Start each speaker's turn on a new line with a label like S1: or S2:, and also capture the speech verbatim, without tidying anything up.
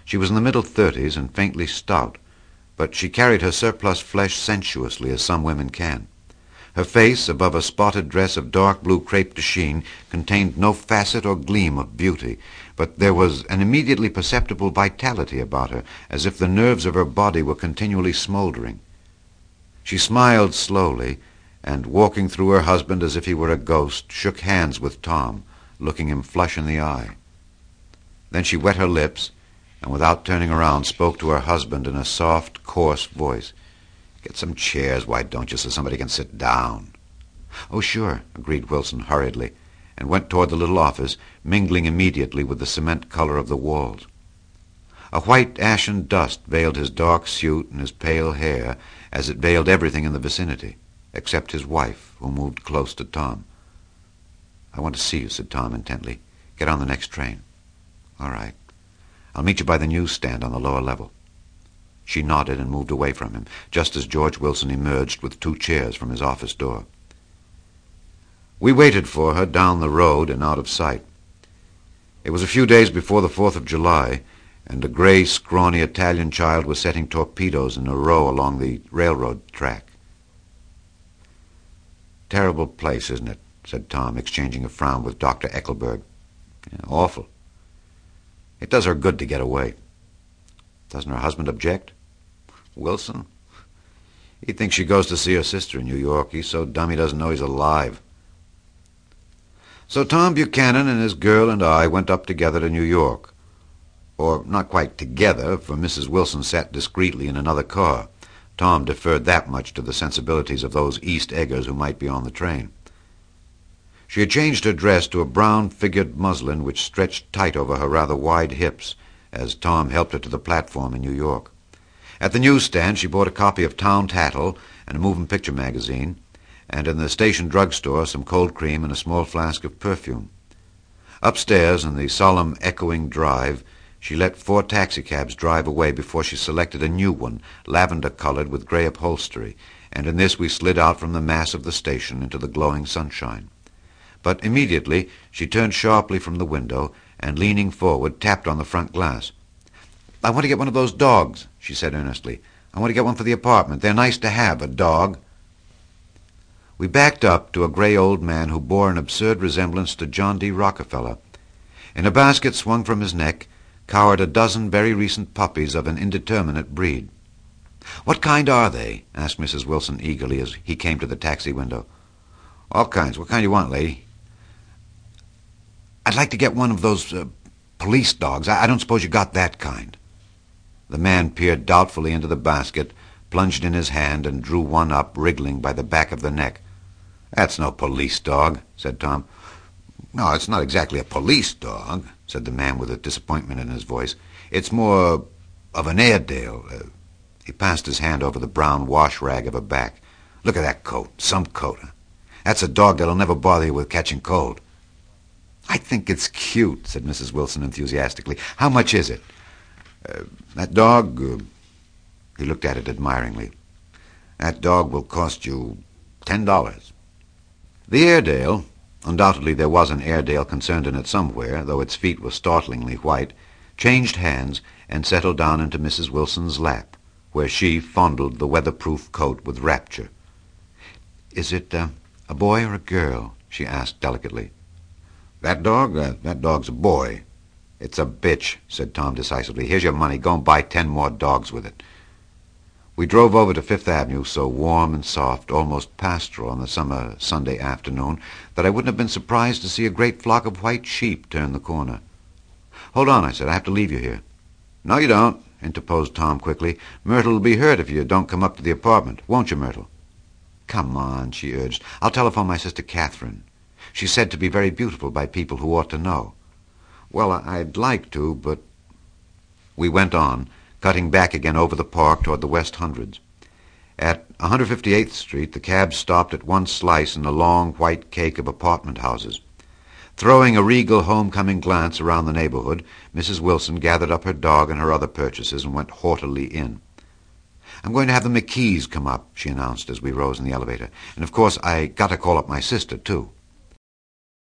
S1: She was in the middle thirties and faintly stout, but she carried her surplus flesh sensuously, as some women can. Her face, above a spotted dress of dark blue crepe de chine, contained no facet or gleam of beauty, but there was an immediately perceptible vitality about her, as if the nerves of her body were continually smoldering. She smiled slowly, and, walking through her husband as if he were a ghost, shook hands with Tom, looking him flush in the eye. Then she wet her lips, and without turning around spoke to her husband in a soft, coarse voice. "Get some chairs, why don't you, so somebody can sit down?" "Oh, sure," agreed Wilson hurriedly, and went toward the little office, mingling immediately with the cement color of the walls. A white ashen dust veiled his dark suit and his pale hair, as it veiled everything in the vicinity, except his wife, who moved close to Tom. "I want to see you," said Tom intently. "Get on the next train." "All right. I'll meet you by the newsstand on the lower level." She nodded and moved away from him, just as George Wilson emerged with two chairs from his office door. We waited for her down the road and out of sight. It was a few days before the Fourth of July, and a gray, scrawny Italian child was setting torpedoes in a row along the railroad track. "Terrible place, isn't it?" said Tom, exchanging a frown with Doctor Eckelberg. "Yeah, awful. It does her good to get away." "Doesn't her husband object?" "Wilson? He thinks she goes to see her sister in New York. He's so dumb he doesn't know he's alive." So Tom Buchanan and his girl and I went up together to New York. Or not quite together, for Missus Wilson sat discreetly in another car. Tom deferred that much to the sensibilities of those East Eggers who might be on the train. She had changed her dress to a brown-figured muslin which stretched tight over her rather wide hips, as Tom helped her to the platform in New York. At the newsstand she bought a copy of Town Tattle and a moving picture magazine, and in the station drugstore some cold cream and a small flask of perfume. Upstairs, in the solemn, echoing drive, she let four taxicabs drive away before she selected a new one, lavender-colored with gray upholstery, and in this we slid out from the mass of the station into the glowing sunshine. But immediately she turned sharply from the window and, leaning forward, tapped on the front glass. "I want to get one of those dogs," she said earnestly. "I want to get one for the apartment. They're nice to have, a dog." We backed up to a gray old man who bore an absurd resemblance to John D. Rockefeller. In a basket swung from his neck cowered a dozen very recent puppies of an indeterminate breed. "What kind are they?" asked Missus Wilson eagerly as he came to the taxi window. "All kinds. What kind do you want, lady?" "I'd like to get one of those uh, police dogs. I, I don't suppose you got that kind." The man peered doubtfully into the basket, plunged in his hand, and drew one up, wriggling by the back of the neck. "That's no police dog," said Tom. "No, it's not exactly a police dog," said the man with a disappointment in his voice. "It's more of an Airedale." Uh, he passed his hand over the brown wash rag of her back. "Look at that coat. Some coat. Huh? That's a dog that'll never bother you with catching cold." "I think it's cute," said Missus Wilson enthusiastically. "How much is it?" Uh, that dog... Uh, he looked at it admiringly. "That dog will cost you ten dollars." The Airedale, undoubtedly there was an Airedale concerned in it somewhere, though its feet were startlingly white, changed hands and settled down into Missus Wilson's lap, where she fondled the weatherproof coat with rapture. "Is it uh, a boy or a girl?" she asked delicately. "That dog? Uh, that dog's a boy." "It's a bitch," said Tom decisively. "Here's your money. Go and buy ten more dogs with it." We drove over to Fifth Avenue, so warm and soft, almost pastoral on the summer Sunday afternoon, that I wouldn't have been surprised to see a great flock of white sheep turn the corner. "Hold on," I said. "I have to leave you here." "No, you don't," interposed Tom quickly. "Myrtle will be hurt if you don't come up to the apartment. Won't you, Myrtle?" "Come on," she urged. "I'll telephone my sister Catherine. She's said to be very beautiful by people who ought to know." "Well, I'd like to, but—" We went on, cutting back again over the park toward the West Hundreds. At one fifty-eighth Street, the cab stopped at one slice in a long white cake of apartment houses. Throwing a regal homecoming glance around the neighborhood, Missus Wilson gathered up her dog and her other purchases and went haughtily in. "I'm going to have the McKees come up," she announced as we rose in the elevator. "And of course I got to call up my sister, too."